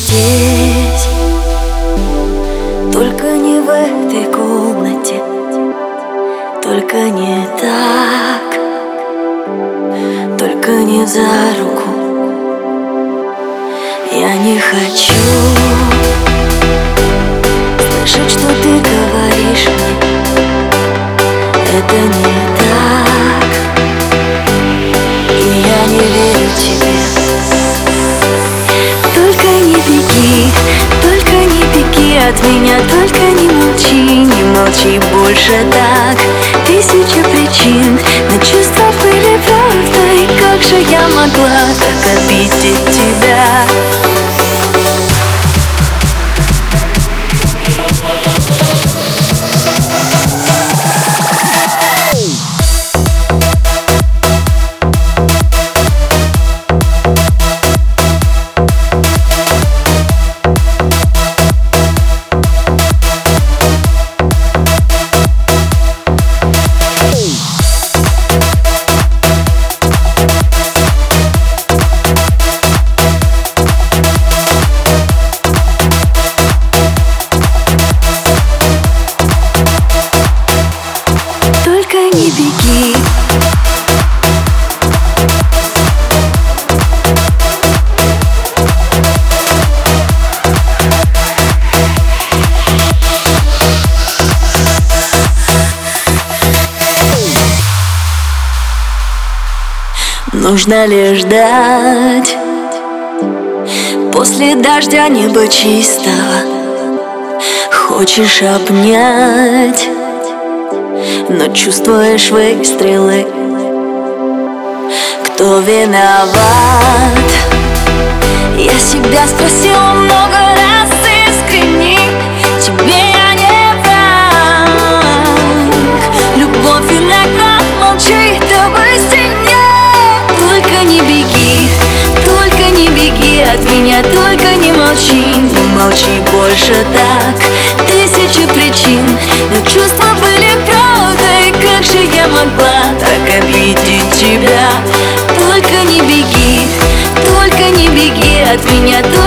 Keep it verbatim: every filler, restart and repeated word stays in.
здесь, только не в этой комнате, только не так, только не за руку. Я не хочу слышать, что ты говоришь мне. Это не так, и я не верю тебе. Только не беги, только не беги от меня, только не молчи, не молчи больше так. Тысяча причин, но чувства были правдой. Как же я могла так обидеть тебя? Только не беги. Нужно лишь ждать. После дождя небо чистого хочешь обнять, но чувствуешь выстрелы. Кто виноват? Я себя спросила много раз искренне. Тебе я не враг. Любовь иногда молчит об истине. Только не беги, только не беги от меня, только не молчи, не молчи больше так. Тысячи причин, но чувства были правдой. Как же я могла так обидеть тебя? Только не беги, только не беги от меня.